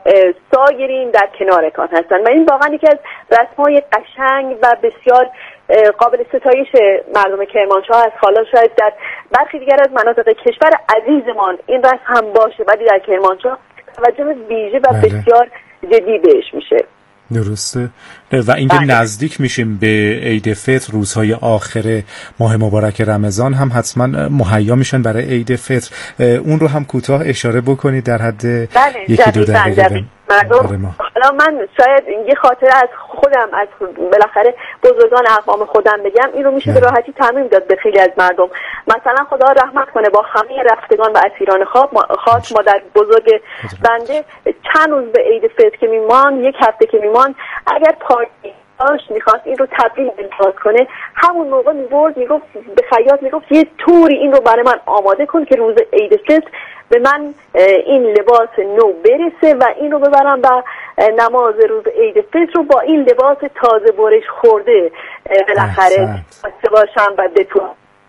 سایرین در کنارتان هستند و این واقعا یکی از رسم‌های قشنگ و بسیار قابل ستایش مردم کرمانشاه است. حالا شاید در برخی دیگر از مناطق کشور عزیزمان این رسم هم باشه، ولی در کرمانشاه توجه ویژه و بسیار جدی بهش میشه. درسته. و اینکه نزدیک میشیم به عید فطر، روزهای آخر ماه مبارک رمضان هم حتما مهیا میشن برای عید فطر. اون رو هم کوتاه اشاره بکنید در حد یکی دو دقیقه. حالا من شاید یه خاطره از خودم، از بالاخره بزرگان اقوام خودم بگم، این رو میشه به راحتی تعمیم داد به خیلی از مردم. مثلا خدا رحمت کنه با همه رفتگان و اسیران خاک مادر بزرگ بنده، چند روز به عید فطر که میمان، یک هفته که میمان، اگر پارتی میخواست این رو تبدیل به کنه، همون موقع میبرد میگفت به خیاط، میگفت یه طوری این رو برای من آماده کن که روز عید فطر به من این لباس نو برسه و این رو ببرم و نماز روز عید فطر رو با این لباس تازه برش خورده بالاخره باشم و بتونم.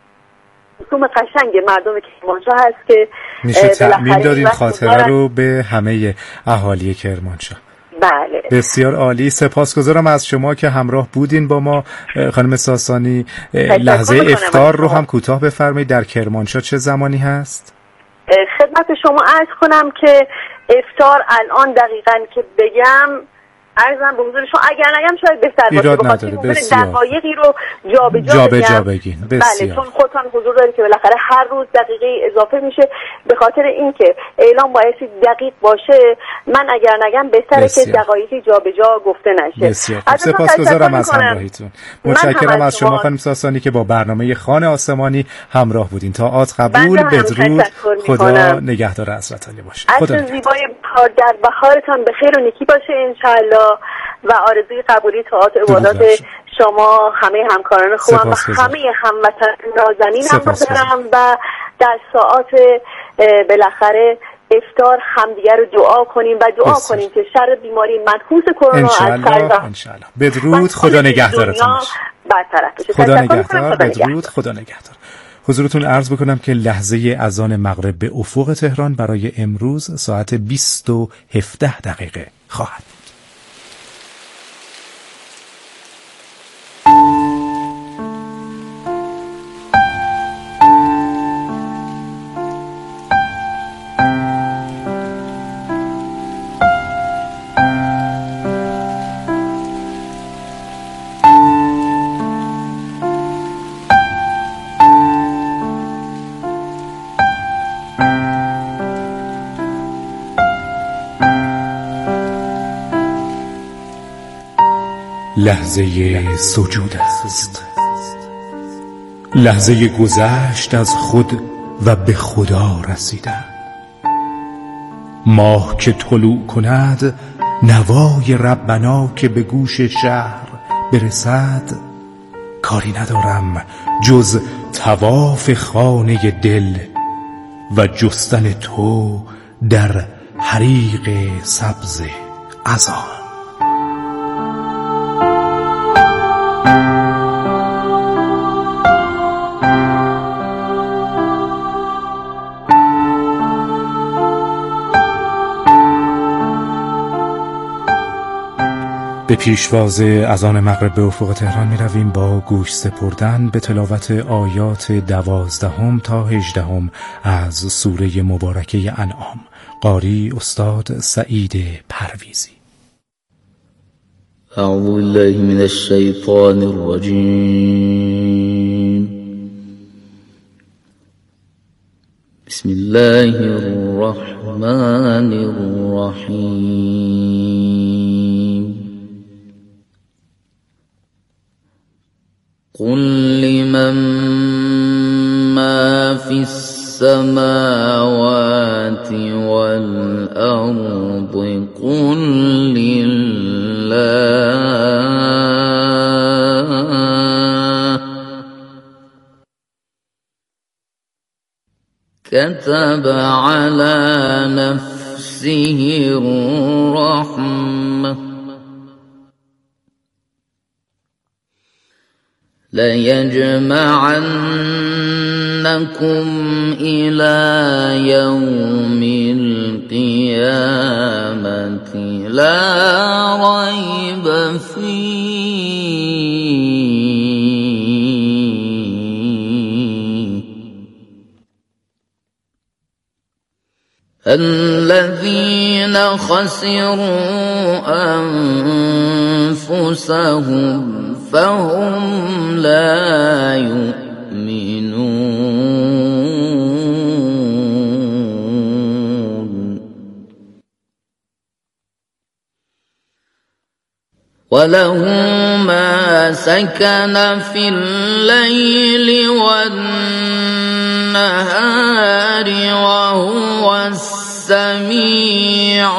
رسوم قشنگ مردم کرمانشاه هست که میشه تعمیم داد این خاطره رو به همه اهالی کرمانشاه. بله. بسیار عالی. سپاسگزارم از شما که همراه بودین با ما خانم ساسانی. لحظه افطار رو هم کوتاه بفرمایید. در کرمانشاه چه زمانی هست؟ خدمت شما عرض کنم که افطار الان دقیقاً که بگم عرضم به حضور شما، اگر نگم شاید بهتر باشه، بخاطر دقایقی رو جابجا بگین. بله، چون خودتان حضور دارید که بالاخره هر روز دقیقه اضافه میشه. به خاطر اینکه اعلام بایستی دقیق باشه، من اگر نگم بهتره که دقایقی جابجا گفته نشه. بسیار سپاسگزارم از همراهیتون. متشکرم از شما خانم ساسانی که با برنامه خوان آسمانی همراه بودین. طاعات قبول. بدرود. خدا نگهدار حضرت علی باشه. خدا زیبای بهار در بهارتان به خیر و نیکی باشه انشالله و آرزوی قبولی طاعات عبادات شما، همه همکاران خوبم و همه هموطنان نازنینم دارم و در ساعات بالاخره افطار همدیگر رو دعا کنیم و دعا کنیم که شر بیماری منحوس کرونا ان شاء الله. بدرود. خدا نگهدارتون باشه. برطرف بشه. خدا نگهدار. بدرود. خدا نگهدار. حضورتون عرض بکنم که لحظه اذان مغرب به افق تهران برای امروز ساعت 20:17 خواهد. لحظه سجود است، لحظه گذشت از خود و به خدا رسیدن. ماه که طلوع کند، نوای ربنا که به گوش شهر برسد، کاری ندارم جز طواف خانه دل و جستن تو در حریق سبز اذان. به پیشواز اذان مغرب به افق تهران می رویم با گوش سپردن به تلاوت آیات 12 تا 18 از سوره مبارکه انعام. قاری استاد سعید پرویزی. اعوذ بالله من الشیطان الرجیم. بسم الله الرحمن الرحیم. قل لمن ما في السماوات والأرض قل لله كتب على نفسه الرحمة ليجمعنكم إلى يوم القيامة لا ريب فيه الذين خسروا أنفسهم فهم لا يؤمنون وله ما سكن في الليل والنهار وهو السميع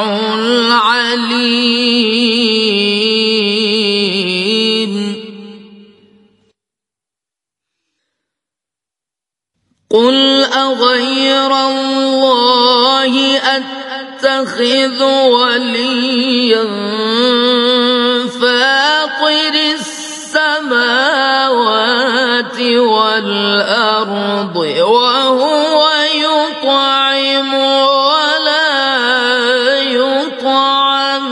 العليم قل أغير الله أتخذ وليا فاطر السماوات والأرض وهو يطعم ولا يطعم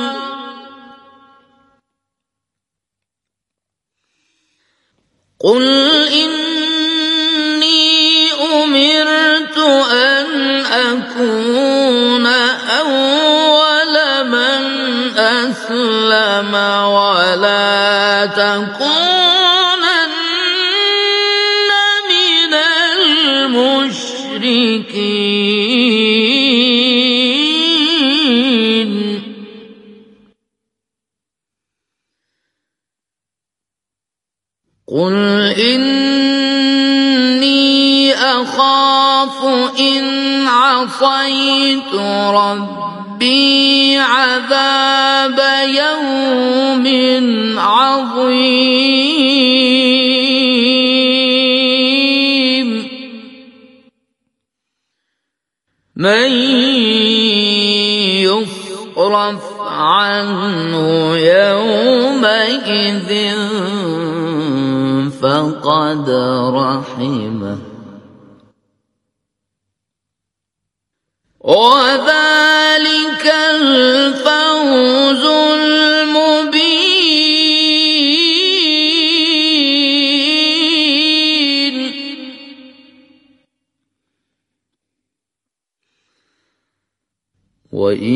قل إني أمرت أن أكون أول من أسلم ولا تكونن من المشركين قل إني أخاف إن عصيت ربي عذاب يوم عظيم من يصرف عنه يومئذ فقد رحمه وذلك الفوز المبين وإن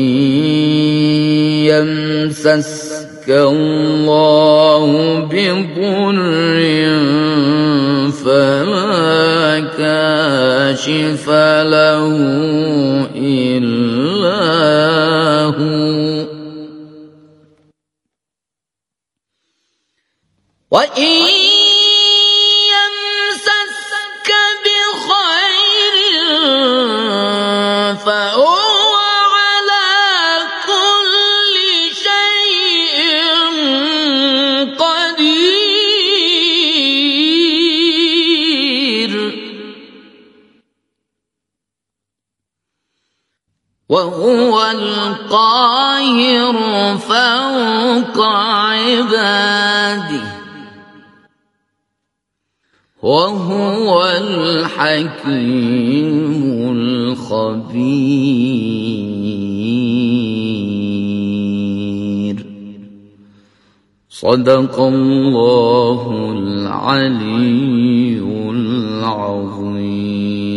يمسسك الله بضر فلا كاشف له إلا هو وإن يمسسك بخير فهو على كل شيء قدير وهو القاهر فوق عباده وهو الحكيم الخبير صدق الله العلي العظيم.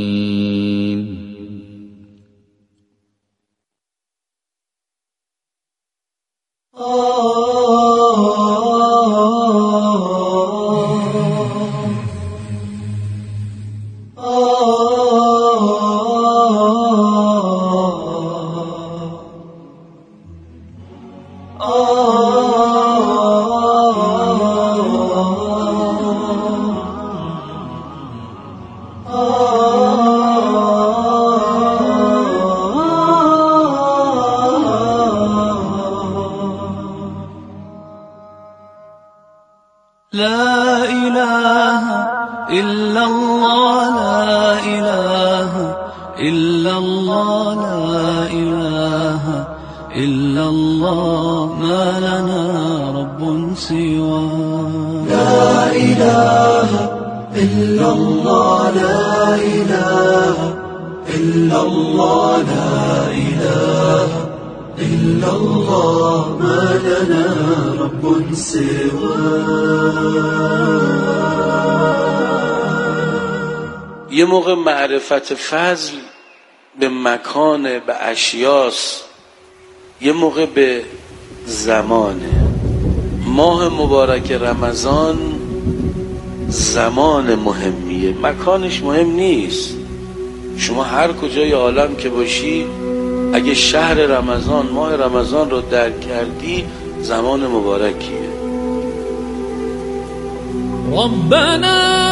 لا إله إلا الله لا إله إلا الله لا إله إلا الله ما لنا رب سواه لا إله إلا الله لا إله إلا الله لا إله إله إلا الله ما لنا رب سواه. یه موقع معرفت فضل به مکان، به اشیاس، یه موقع به زمانه. ماه مبارک رمضان زمان مهمیه، مکانش مهم نیست. شما هر کجای عالم که باشی اگه شهر رمضان، ماه رمضان رو درک کردی زمان مبارکیه. ربنا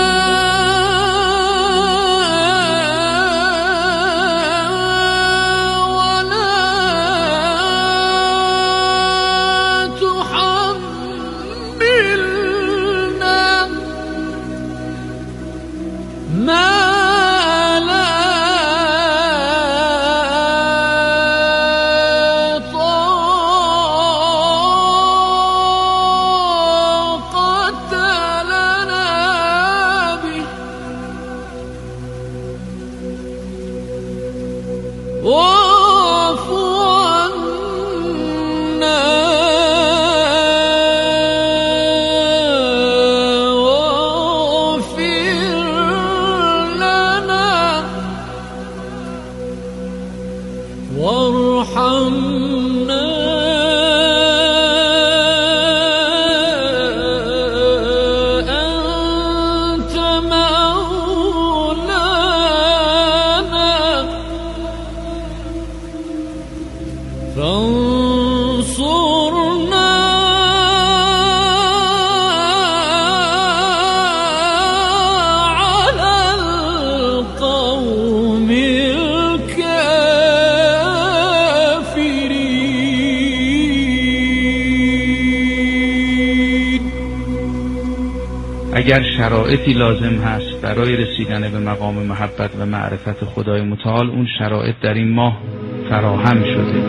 اگر شرایطی لازم هست برای رسیدن به مقام محبت و معرفت خدای متعال، اون شرایط در این ماه فراهم شده.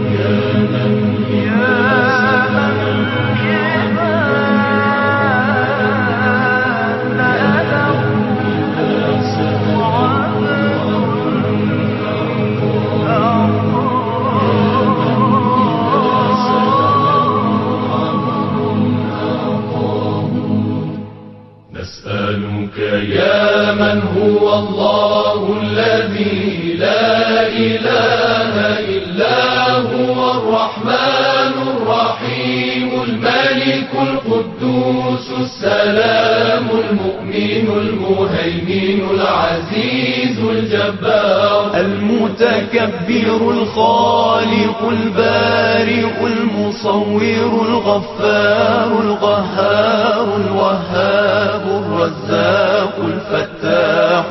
يا من هو الله الذي لا إله إلا هو الرحمن الرحيم الملك القدوس السلام المؤمن المهيمن العزيز الجبار المتكبر الخالق البارئ المصور الغفار القهار الوهاب الرزاق الفتاح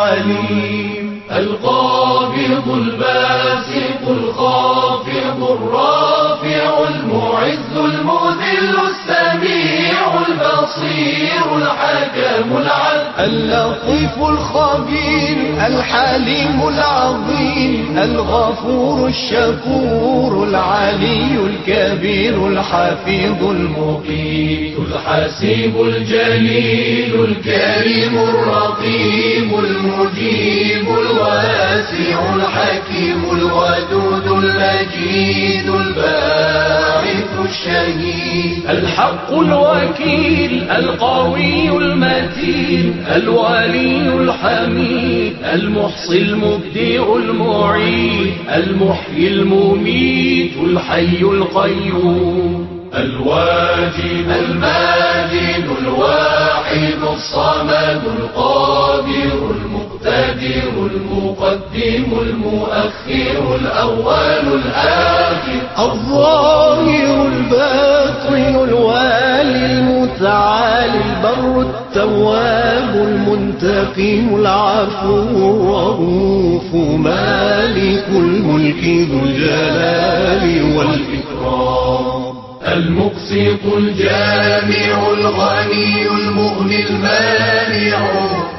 العليم القابض الباسط الخافض الرافع المعز المذل السميع البصير الحكم العدل اللطيف الخبير الحليم العظيم الغفور الشكور العلي الكبير الحفيظ المقيت الحسيب الجليل الكريم الرقيب المجيب الواسع الحكيم الودود المجيد الباعث الشهيد الحق الوكيل القوي المتين الولي الحميد المحصي المبدع المعيد المحيي المميت الحي القيوم الواجد الماجد الواحد الصمد القادر المقتدر المقدم المؤخر الأول الآخر الظاهر الباطن الوالي المتعالي البر التواب المنتقم العفو الرؤوف مالك الملك ذو الجلال والإكرام المقسط الجامع الغني المغني المانع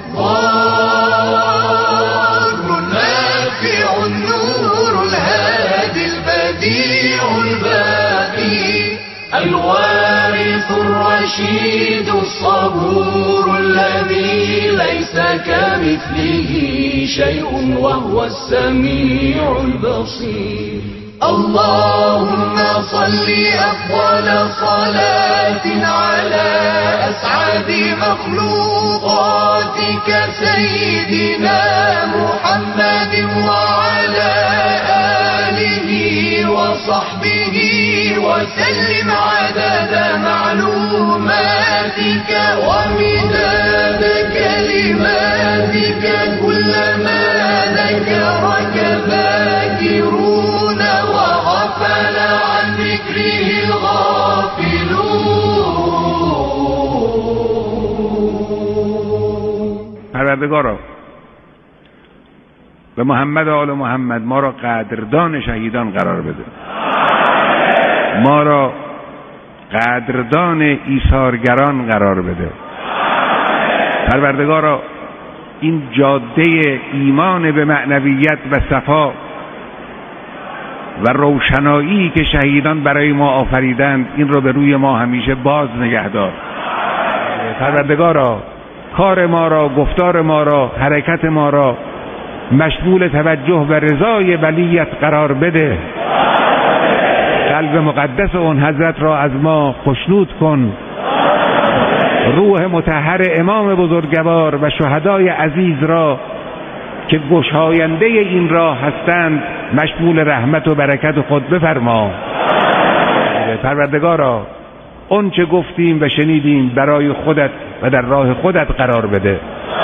الضار النافع النور الهادي البديع الباقي الوارث الرشيد الصبور الذي ليس كمثله شيء وهو السميع البصير. اللهم صل أفضل صلاة على أسعد مخلوقاتك سيدنا محمد وعلى آله وصحبه وسلم عدد معلوماتك ومداد كلماتك كلما ذكرك ذاكرون وغفل عن ذكره الغافلون. پروردگارا به محمد و آل محمد ما را قدردان شهیدان قرار بده، ما را قدردان ایثارگران قرار بده. پروردگارا این جاده ایمان به معنویت و صفا و روشنایی که شهیدان برای ما آفریدند این رو به روی ما همیشه باز نگه دار. پروردگارا کار ما را، گفتار ما را، حرکت ما را مشمول توجه و رضای ولیت قرار بده. قلب مقدس اون حضرت را از ما خشنود کن. روح مطهر امام بزرگوار و شهدای عزیز را که گشاینده این راه هستند مشمول رحمت و برکت خود بفرما. پروردگارا اون چه گفتیم و شنیدیم برای خودت و در راه خودت قرار بده.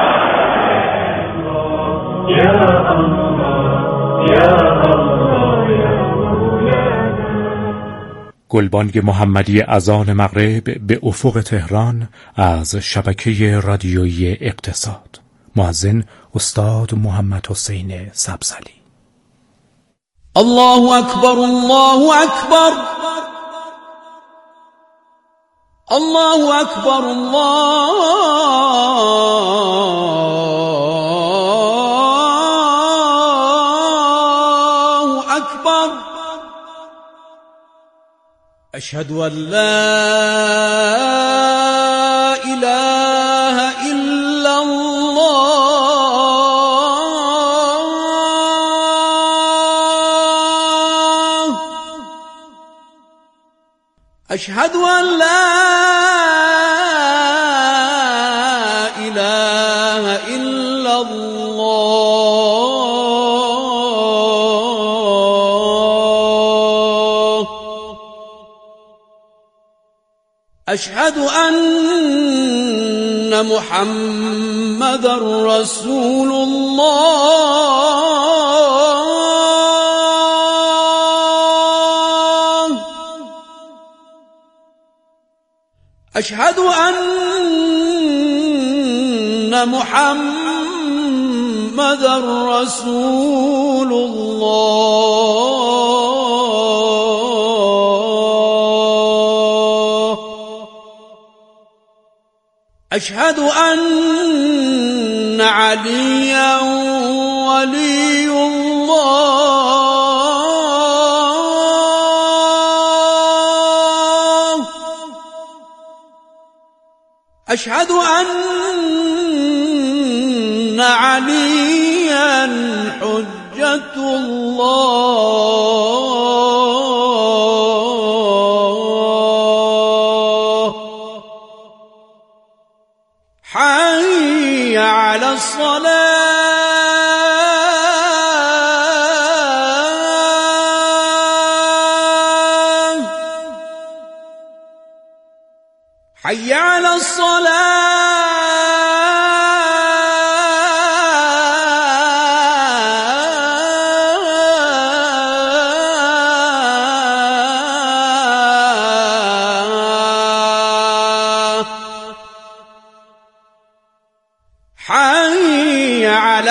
گلبانگ محمدی اذان مغرب به افق تهران از شبکه رادیویی اقتصاد. مؤذن استاد محمد حسین سبزعلی. الله اکبر، الله اکبر، الله اکبر، الله اکبر. اشهد ان لا اله الا الله. اشهد ان لا اله الا الله. اشهد ان محمدا رسول الله. اشهد ان محمدا رسول الله. اشهد ان عليا ولي الله. اشهد ان عليا حجة الله. حي على الصلاة، حي على الصلاة، حي على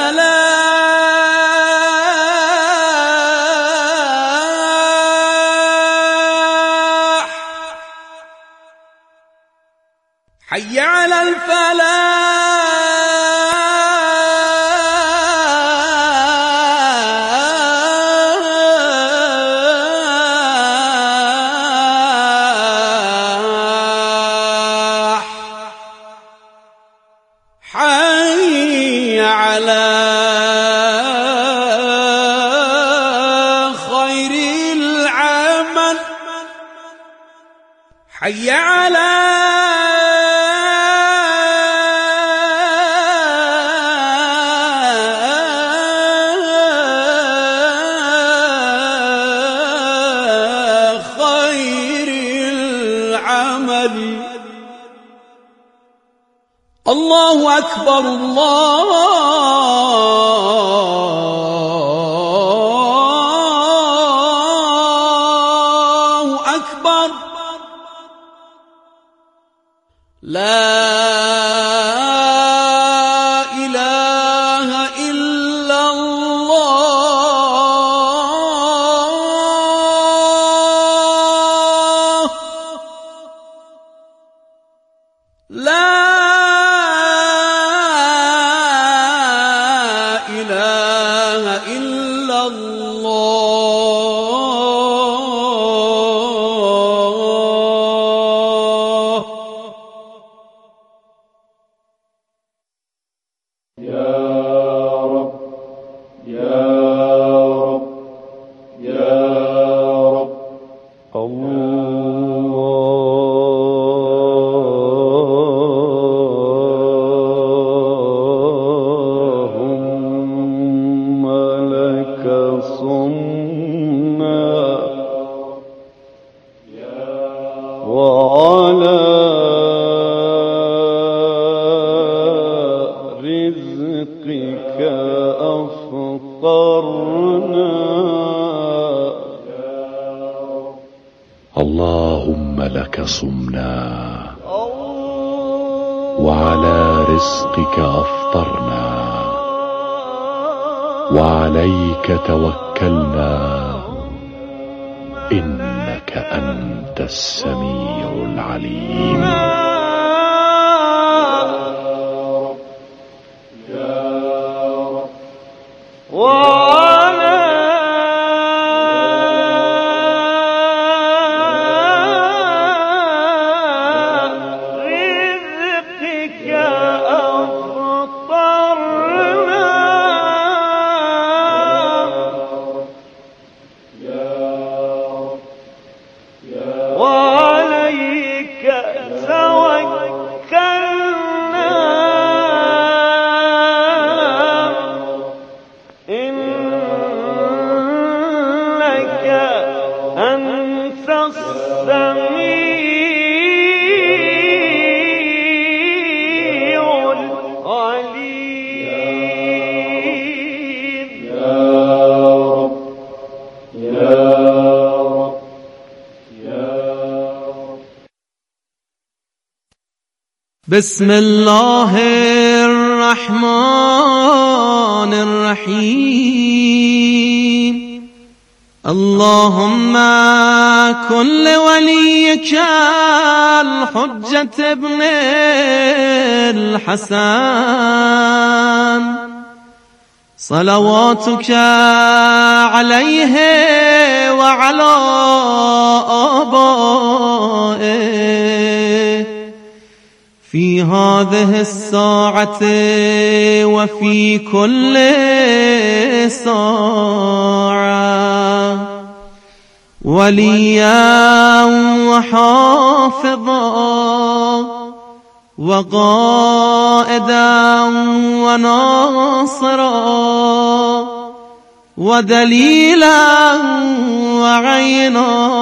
الفلاح، حي على على خير العمل حي على خير العمل. الله أكبر الله أكبر لا إله إلا الله لا إله إلا الله. يا رب يا رب يا رب اللهم لك صمنا وعلى رزقك أفطرنا. اللهم لك صمنا وعلى رزقك أفطرنا وعليك توكلنا إنك أنت السميع العليم. وعلى رزقك أفطرنا وعليك توكلنا إنك أنت السميع العليم. يا رب يا رب يا رب. بسم الله الرحمن الرحيم. اللهم كن لوليك الحجة ابن الحسن صلواتك عليه وعلى آبائه في هذه الساعة وفي كل ساعة وليا وحافظا وقائدا وناصرا ودليلا وعينا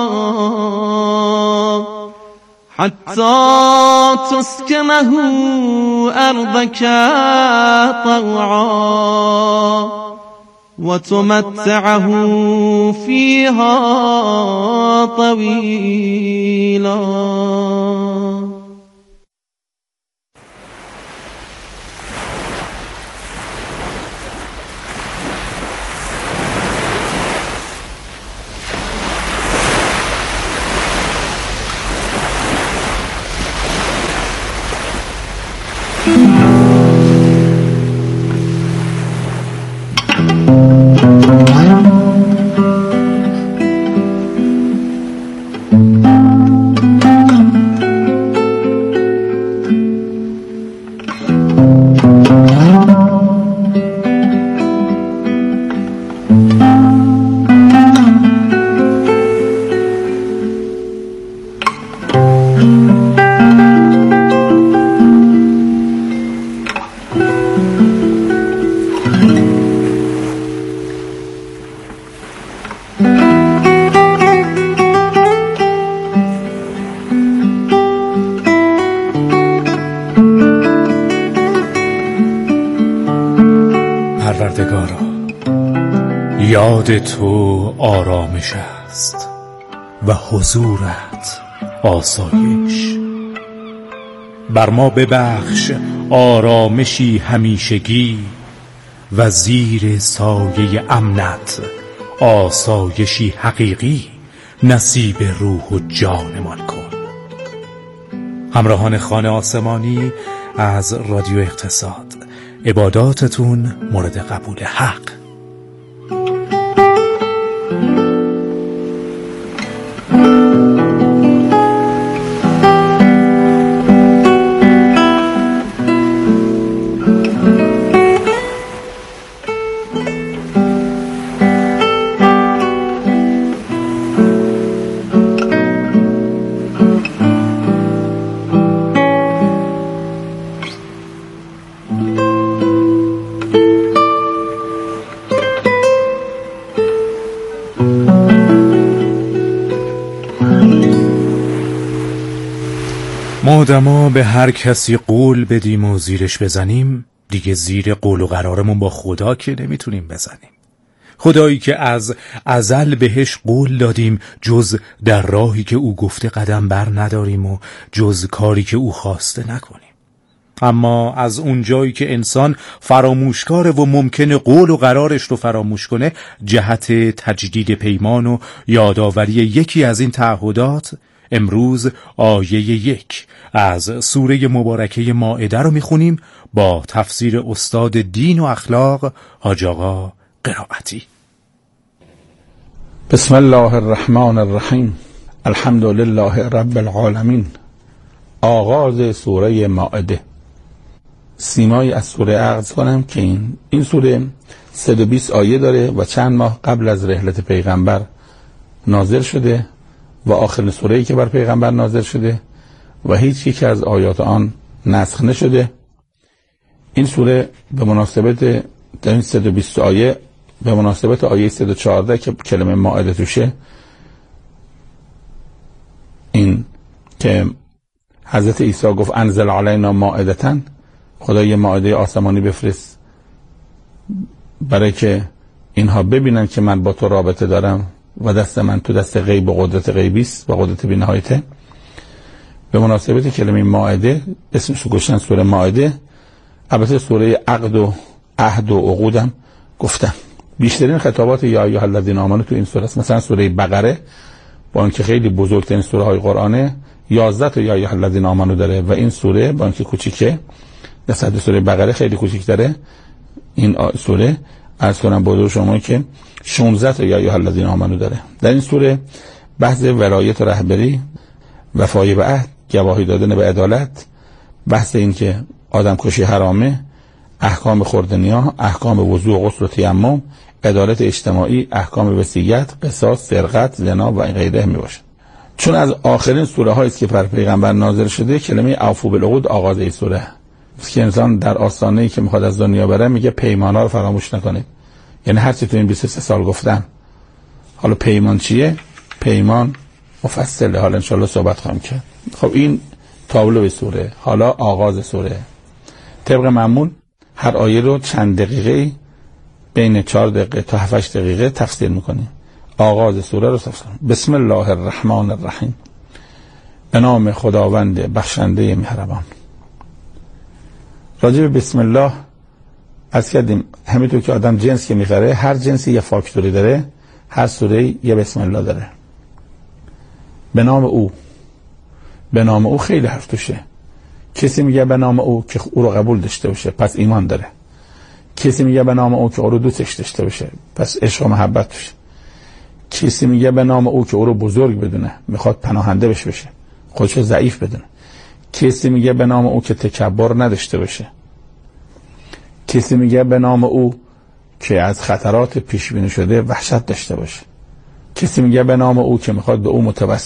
حتى تسكنه أرضك طوعا وتمتعه فيها طويلا. یاد تو آرامش است و حضورت آسایش. بر ما ببخش آرامشی همیشگی و زیر سایه امنت آسایشی حقیقی نصیب روح و جانمان کن. همراهان خانه آسمانی از رادیو اقتصاد، عباداتتون مورد قبول حق. ما به هر کسی قول بدیم و زیرش بزنیم، دیگه زیر قول و قرارمون با خدا که نمیتونیم بزنیم. خدایی که از ازل بهش قول دادیم جز در راهی که او گفته قدم بر نداریم و جز کاری که او خواسته نکنیم. اما از اون جایی که انسان فراموشکاره و ممکنه قول و قرارش رو فراموش کنه، جهت تجدید پیمان و یادآوری یکی از این تعهدات، امروز آیه 1 از سوره مبارکه مائده رو میخونیم با تفسیر استاد دین و اخلاق حاج آقا قرائتی. بسم الله الرحمن الرحیم. الحمد لله رب العالمین. آغاز سوره مائده. سیمایی از سوره عرض کنم که این سوره 120 آیه داره و چند ماه قبل از رحلت پیغمبر نازل شده و آخرین سوره‌ای که بر پیغمبر نازل شده و هیچ یک از آیات آن نسخ نشده. این سوره به مناسبت در این 120 آیه به مناسبت آیه 114 که کلمه مائده توشه، این که حضرت عیسی گفت انزل علینا مائدتن، خدا یه مائده آسمانی بفرست برای که اینها ببینن که من با تو رابطه دارم و دست من تو دست غیب و قدرت غیبی است و قدرت بی‌نهایته. به مناسبت کلمه مائده اسمش رو گذاشتن سوره مائده. البته سوره عقد و عهد و عقودم گفتم. بیشترین خطابات یا ایها الذین آمنو تو این سوره است. مثلا سوره بقره با اینکه خیلی بزرگترین سوره های قرآنه 11 تا یا ایها الذین آمنو داره و این سوره با اینکه کوچیکه نسبت به سوره بقره خیلی کوچیک‌تره. این سوره عرض کنم با شما که 16 تا یا ایها الذین آمنو داره. در این سوره بحث ولایت و رهبری، وفای به عهد، گواهی دادن به عدالت، بحث این که آدم کشی حرامه، احکام خوردنیا، احکام وضو و غسل و تیمم، عدالت اجتماعی، احکام وصیت، قصاص، سرقت، زنا و غیره می باشه. چون از آخرین سوره هایی است که پر پیغمبر نازل شده، کلمه اوفوا بالعقود آغاز این سوره است که انسان در آستانه‌ای که میخواد از دنیا بره میگه پیمانا رو فراموش نکنید. یعنی هر چی تو این 23 سال گفتم. حالا پیمان چیه؟ پیمان مفصله، حالا انشالله صحبت خواهم کرد. خب این تابلو سوره. حالا آغاز سوره. طبق معمول هر آیه رو چند دقیقه بین 4 دقیقه تا 7 دقیقه تفسیر میکنیم. آغاز سوره رو تفسیر. بسم الله الرحمن الرحیم. به نام خداوند بخشنده مهربان. راجع به بسم الله از کردیم همینطور که آدم جنس که میخره هر جنسی یه فاکتوری داره، هر سوره یه بسم الله داره. به نام او، به نام او خیلی حرف توشه. کسی میگه به نام او که او رو قبول داشته باشه پس ایمان داره. کسی میگه به نام او که او رو دوستش داشته باشه پس عشق و محبت توشه. کسی میگه به نام او که او رو بزرگ بدونه، میخواد پناهنده بشه، خودشو ضعیف بدونه. کسی میگه به نام او که تکبر نداشته باشه. کسی میگه به نام او که از خطرات پیش بینی شده وحشت داشته باشه. کسی میگه به نام او که میخواد به او متوسل